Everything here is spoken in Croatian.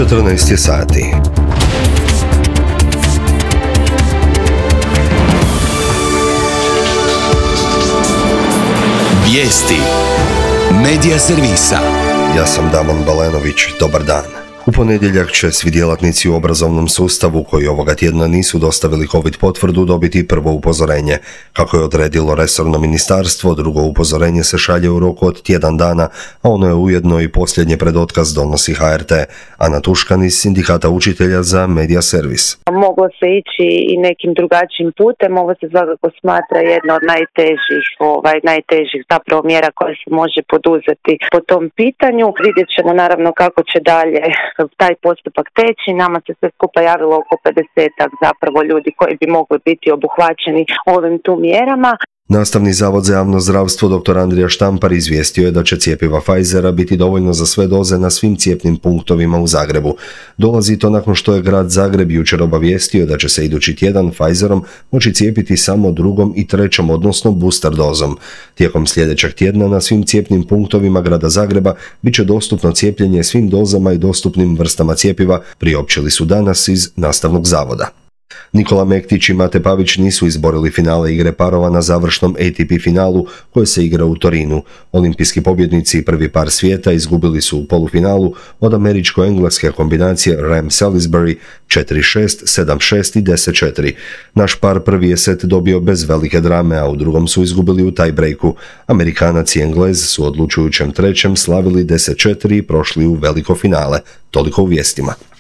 14 je sati. Vijesti Medija servisa. Ja sam Damon Balenović, dobar dan. U ponedjeljak će svi djelatnici u obrazovnom sustavu koji ovoga tjedna nisu dostavili COVID potvrdu dobiti prvo upozorenje. Kako je odredilo resorno ministarstvo, drugo upozorenje se šalje u roku od tjedan dana, a ono je ujedno i posljednje pred otkaz donosi HRT. Ana Tuškan iz Sindikata učitelja za Medija servis. Moglo se ići i nekim drugačijim putem, ovo se svakako smatra jedna od najtežih zapravo mjera koje se može poduzeti po tom pitanju. Vidjet ćemo naravno kako će dalje taj postupak teći. Nama se sve skupa javilo oko 50-ak zapravo ljudi koji bi mogli biti obuhvaćeni ovim tu mjerama. Nastavni zavod za javno zdravstvo dr. Andrija Štampar izvijestio je da će cjepiva Pfizera biti dovoljno za sve doze na svim cijepnim punktovima u Zagrebu. Dolazi to nakon što je grad Zagreb jučer obavijestio da će se idući tjedan Pfizerom moći cijepiti samo drugom i trećom, odnosno booster dozom. Tijekom sljedećeg tjedna na svim cijepnim punktovima grada Zagreba bit će dostupno cijepljenje svim dozama i dostupnim vrstama cjepiva, priopćili su danas iz Nastavnog zavoda. Nikola Mektić i Mate Pavić nisu izborili finale igre parova na završnom ATP finalu koje se igra u Torinu. Olimpijski pobjednici i prvi par svijeta izgubili su u polufinalu od američko-engleske kombinacije Ram Salisbury 4-6, 7-6 i 10-4. Naš par prvi je set dobio bez velike drame, a u drugom su izgubili u tie-breaku. Amerikanac i Englez su odlučujućem trećem slavili 10-4 i prošli u veliko finale. Toliko u vijestima.